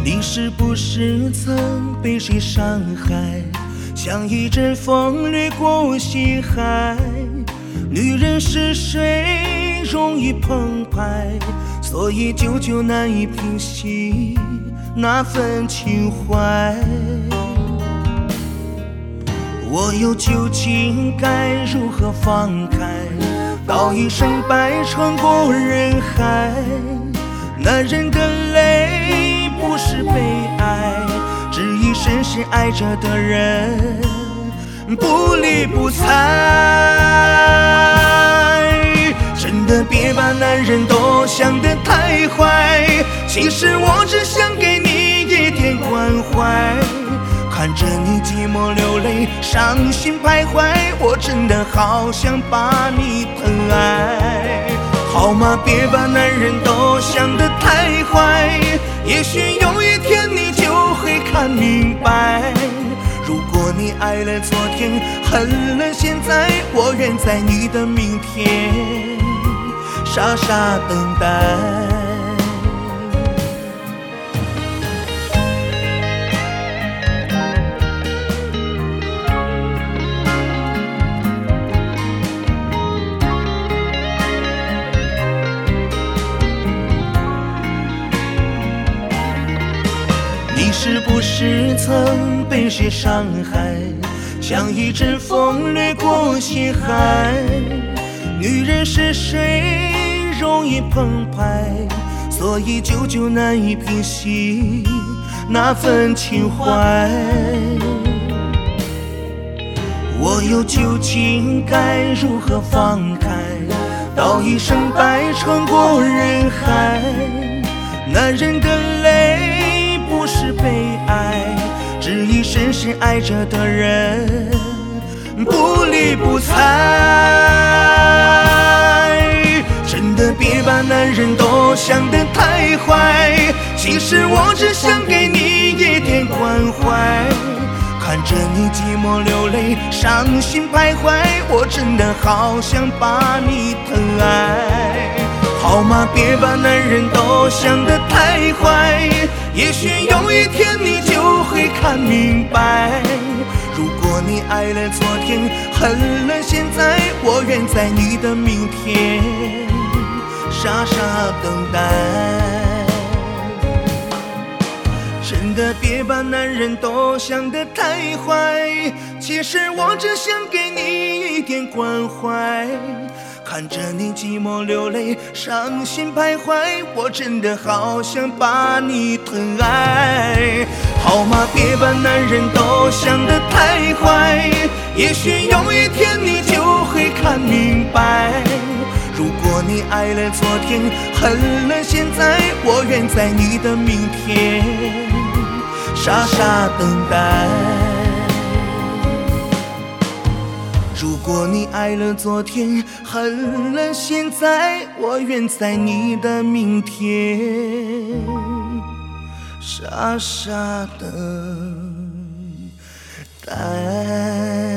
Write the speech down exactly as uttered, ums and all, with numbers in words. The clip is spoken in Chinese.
你是不是曾被谁伤害？像一阵风掠过心海。女人是水容易澎湃，所以久久难以平息那份情怀。我又究竟该如何放开？道一声拜穿过人海。男人的泪不是悲哀，只因深深爱着的人不理不睬。真的别把男人都想得太坏，其实我只想给你一点关怀。看着你寂寞流泪，伤心徘徊，我真的好想把你疼爱。好吗？别把男人都想得太坏，也许有一天你就会看明白。如果你爱了昨天，恨了现在，我愿在你的明天傻傻等待。你是不是曾被谁伤害？像一阵风掠过心海。女人是水容易澎湃，所以久久难以平息那份情怀。我又究竟该如何放开？道一声拜穿过人海。男人的泪不是悲哀，只因深深爱着的人不理不睬。真的别把男人都想得太坏，其实我只想给你一点关怀。看着你寂寞流泪，伤心徘徊，我真的好想把你疼爱。好吗？别把男人都想得太坏，也许有一天你就会看明白。如果你爱了昨天，恨了现在，我愿在你的明天傻傻等待。真的别把男人都想得太坏，其实我只想给你一点关怀。看着你寂寞流泪，伤心徘徊，我真的好想把你疼爱。好吗？别把男人都想得太坏，也许有一天你就会看明白。如果你爱了昨天，恨了现在，我愿在你的明天傻傻等待。如果你爱了昨天，恨了现在，我愿在你的明天傻傻等待。